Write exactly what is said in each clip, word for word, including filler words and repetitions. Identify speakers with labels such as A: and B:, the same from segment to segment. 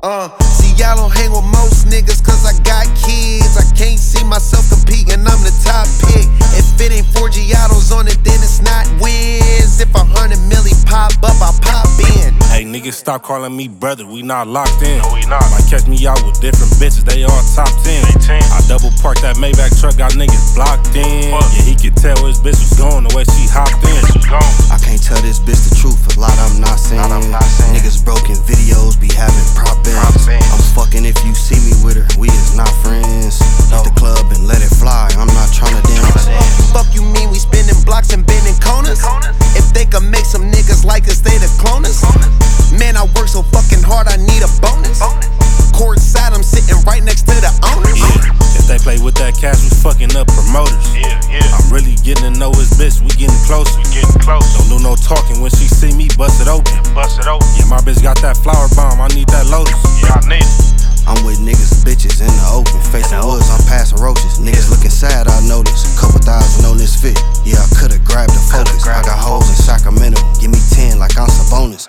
A: Uh, see, y'all don't hang with most niggas cause I got kids. I can't see myself competing, I'm the top pick. If it ain't four Giottos on it, then it's not Wiz. If a hundred milli pop up, I pop in.
B: Hey, niggas, stop calling me brother, we not locked in. No, we not. Might catch me out with different bitches, they all top ten. I double parked that Maybach truck, got niggas blocked in. Fuck. Yeah, he could tell his bitch was gone the way she hopped in.
C: I can't tell this bitch the truth, a lot I'm not saying. Niggas broken videos be having prop ends. I'm fucking if you see me with her, we is not friends. Hit the club and let it fly, I'm not tryna dance.
A: Fuck you mean we spinning blocks and bending corners? If they could make some niggas like us, they the cloners. Man, I work so fucking hard, I need a bonus. Courtside, I'm sitting right next to the owner.
B: Yeah, if they play with that cash, we fucking up promoters. Yeah, yeah. I'm really getting to know his bitch, we getting closer. We getting close. Don't do no talking when she see me, bust it open. Bust it open. Yeah, my bitch got that flower bomb, I need that Lotus. Yeah, I need it.
C: I'm with niggas, bitches in the open, facing woods, I'm passing roaches. Niggas looking sad, I noticed. Couple thousand on this fit, yeah, I could've grabbed the focus. I got hoes in Sacramento, give me ten like I'm Sabonis.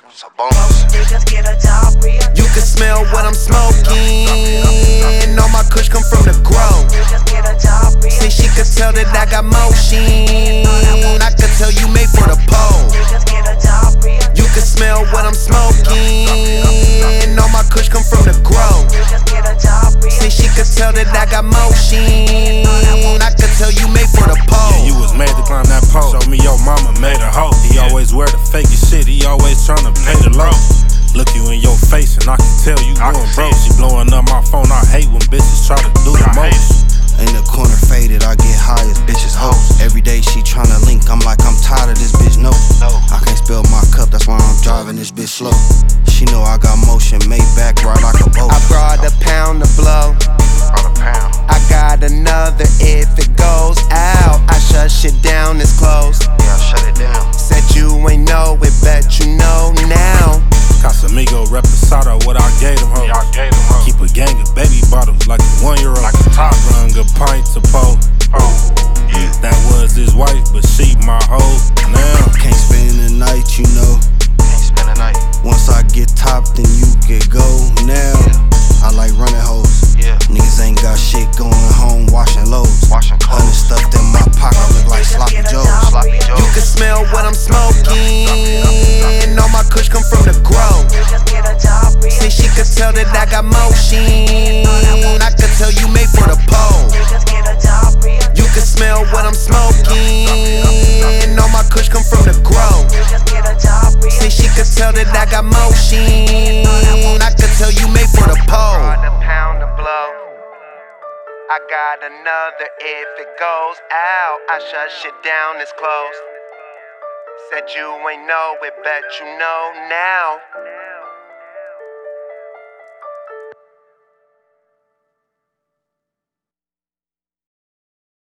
A: You can smell what I'm smoking. All my kush come from the grow. See, she could tell that I got motion. I could tell you made for the pole. You can smell what I'm smoking. All my kush come from the grow. See, she could tell that I got motion. I could tell you made for the pole.
B: Yeah, you was made to climb that pole. Show me your mama made a hoe. He always wear the fakest shit, he always tryna pay the low. Look you in your face and I can tell you going broke. She blowing up my phone, I hate when bitches try to do the most.
C: In the corner faded, I get high as bitches hoes. Every day she tryna link, I'm like I'm tired of this bitch, no. I can't spill my cup, that's why I'm driving this bitch slow. She know I got motion, Maybach right like a boat.
A: I brought a pound to blow. I got another if it goes out. I shut shit down, it's closed.
C: Yeah, I shut it down.
A: Said you ain't know it, bet you know now.
B: Casamigo reposado, what I gave them hoes. Yeah, keep a gang of baby bottles like a one year old. Like a top run, a pint to pole. Oh, yeah. That was his wife, but she my hoe now.
C: Can't spend the night, you know. Can't spend the night. Once I get top, then you can go now. Yeah. I like running hoes. Yeah. Niggas ain't got shit going home, washing loads. Washing clothes. Honey stuffed in my pocket, look like sloppy joes. Sloppy joes.
A: You can smell what I'm smoking. All my kush come from the grow. See, she could tell that I got motion. I could tell you made for the pole. You can smell what I'm smoking. All my kush come from the grow. See, she could tell that I got motion. I could tell you made for the pole. I got another if it goes out. I shut shit down, it's closed. Said you ain't know it, bet you know now.